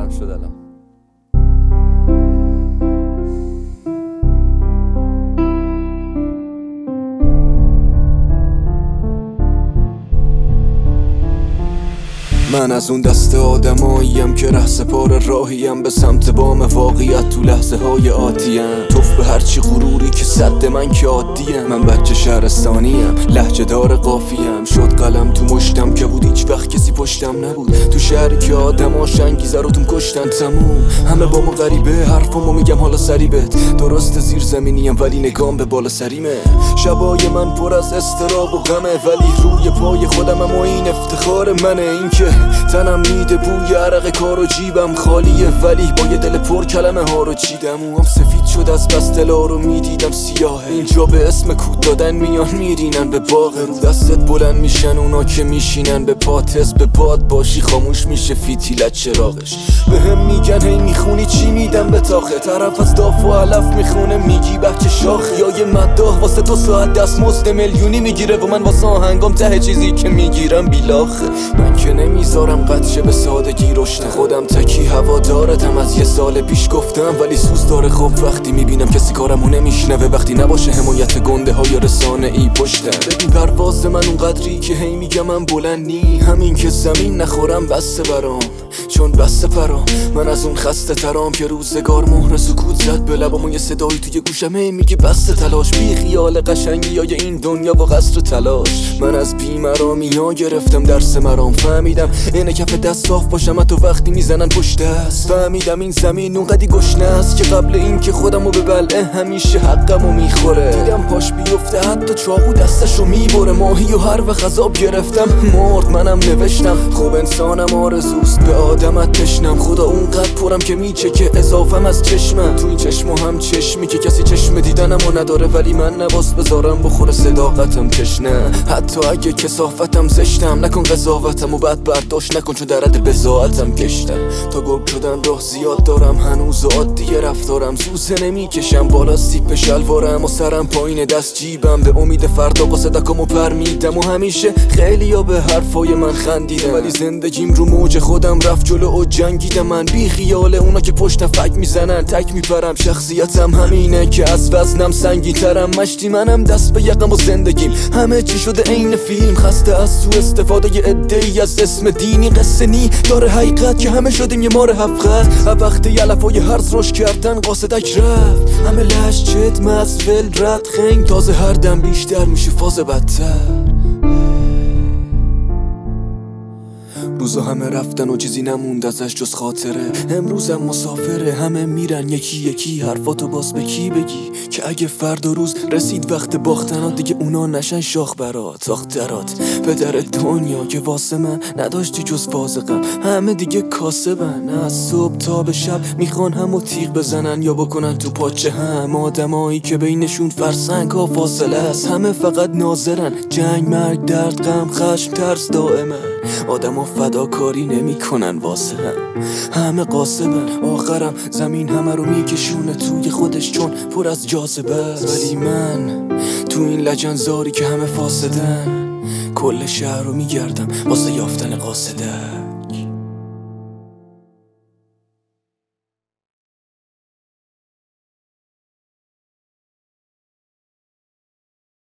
تمام شد الان. من از اون دست آدماییم که ره سپار راهیم به سمت بام واقعیت تو لحظه های آتیم. توف به هرچی غروری که صد من که عادیم. من بچه شهرستانیم، لهجه دار قافیم. شد قلم تو مشتم که بود هیچ وقت کسی پشتم نبود. تو شهری که آدماش انگیزه رو کشتن تموم. همه با ما غریبه، حرفمو میگم حالا سریبت. درست زیر زمینیم ولی نگام به بالا سریمه. شبای من پر از استراب و غمه، ولی روی پای خودم و این افتخار منه. این که تنم میده بوی عرق کار و جیبم خالیه، ولی با یه دل پر کلمه ها رو چیدم. موام سفید شد از بس دلا رو میدیدم سیاهه. اینجا به اسم کود دادن میان میرینن به باغ. رو دستت بلند میشن اونا که میشینن به پاتس. به باد باشی خاموش میشه فیتیلت چراغش. به هم میگن هی میخونی چی میدم به تاخه. طرف از داف و علف میخونه میگی بچه شاخ. یا یه مداح واسه 2 ساعت دست مزد میلیونی میگیره و من واسه آهنگام ته چیزی که میگیرم بیلاخه. من که نمیذارم قدشه به سادگی رشته. خودم تکی هوادارتم از یه سال پیش گفتم، ولی سوز داره خب وقتی میبینم کسی کارمو نمیشنوه. وقتی نباشه حمایت گنده های رسانه ای پشتم. ببین پرواز من اون قدری که هی میگم من بلند نی. همین که زمین نخورم بسته برام، چون بسته پرام. من از اون خسته ترام که روزگار مهر سکوت زد به لبام و یه صدایی توی گوشم هی میگه بسته تلاش. بی خیال قشنگی های این دنیا و قصر تلاش. من از بیمرامی ها گرفتم درس مرام. فهمیدم اینه کف دست صاف باشم تو وقتی میزنن پشت دست. فهمیدم این زمین اونقدی گشنه است که قبل این که خودمو به بلعه همیشه حقمو میخوره. دیدم پاش بیفته حتی چاقو دستشو میبره. ماهی و هر وقت عذاب گرفتم مرد منم نوشتم. خب انسانم آرزوست به آدمت تشنم. خدا اونقدر پرم که میچه که اضافم از چشمم. تو این چشمو هم چشمی که کسی چشم دیدنمو نداره، ولی من نواس بذارم بخوره صداقتم تشنه. حتی اگه کثافتم زشتم نکن قضاوتم و بعد برداشت نکن، چون در حد بضاعتم کشتم. تا گرگ شدن راه زیاد دارم هنوز و عادیه رفتارم. زوزه نمیکشم بالا سیپ شلوارم و سرم پایین دست جیبم. به امید فردا با صدکامو پر میدم و همیشه خیلیا به حرفای من خندیدم، ولی زندگیم رو موج خودم رفت جلو و جنگیدم. من بی خیال اونا که پشت فک میزنن تک میپرم. شخصیتم همینه که از وزنم سنگین ترم. مشتی منم دست به یقم و زندگیم همه چی شده عین فیلم. خسته از سو استفاده ادعی از اسم دینی. قصه نی داره حقیقت که همه شدیم یه مار هفقت. وقتی علفای هرز روش کردن قاصدک رفت. همه لش چت مسفل رد خنگ. تازه هر دم بیشتر میشه فاز بدتر. روزا همه رفتن و چیزی نموند ازش جز خاطره. امروزم مسافره، همه میرن یکی یکی. حرفاتو باز به کی بگی که اگه فردا روز رسید وقت باختن دیگه اونا نشن شاخ برات آخترات. پدر دنیا که واسه من نداشتی جز فازقم. همه دیگه کاسبن، از صبح تا به شب میخوان همو تیغ بزنن یا بکنن تو پاچه هم. آدمایی که بینشون فرسنگ ها فاصله است. همه فقط ناظرن، جنگ مرگ درد غم خشم ترس دائمه. آدما فداکاری نمی کنن واسه همه قاسبن. آخرم زمین همه رو میکشونه توی خودش چون پر از جاذبه است. ولی من تو این لجنزاری که همه فاسدن کل شهر رو میگردم واسه یافتن قاصده.